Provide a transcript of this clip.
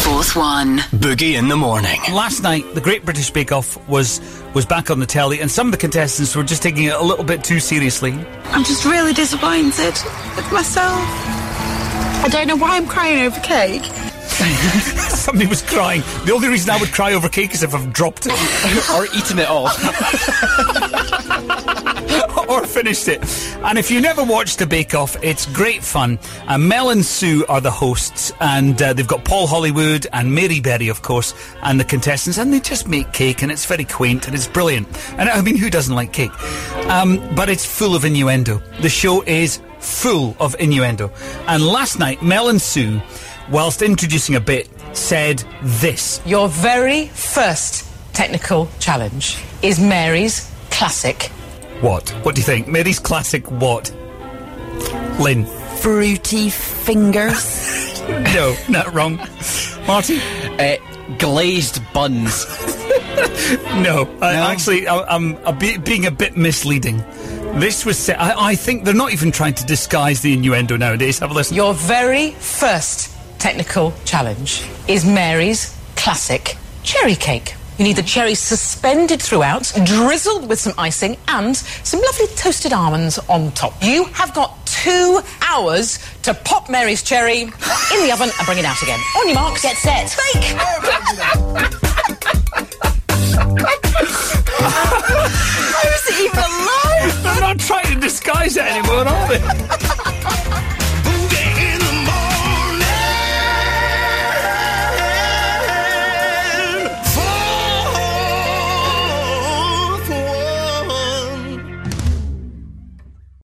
Fourth One. Boogie in the morning. Last night, the Great British Bake Off was back on the telly, and some of the contestants were just taking it a little bit too seriously. I'm just really disappointed with myself. I don't know why I'm crying over cake. Somebody was crying. The only reason I would cry over cake is if I've dropped it. Or eaten it all. Or finished it. And if you never watched the Bake Off, it's great fun. Mel and Sue are the hosts, and they've got Paul Hollywood and Mary Berry, of course, and the contestants, and they just make cake, and it's very quaint, and it's brilliant. And I mean, who doesn't like cake? But it's full of innuendo. The show is full of innuendo. And last night, Mel and Sue, whilst introducing a bit, said this. Your very first technical challenge is Mary's classic. What? What do you think? Mary's classic what? Lynn? Fruity fingers. No, not wrong. Marty? Glazed buns. No. Actually, I'm being a bit misleading. This was set... I think they're not even trying to disguise the innuendo nowadays. Have a listen. Your very first technical challenge is Mary's classic cherry cake. You need the cherries suspended throughout, drizzled with some icing, and some lovely toasted almonds on top. You have got 2 hours to pop Mary's cherry in the oven and bring it out again. On your marks, get set, bake! How is it even alive? They're not trying to disguise it anymore, are they?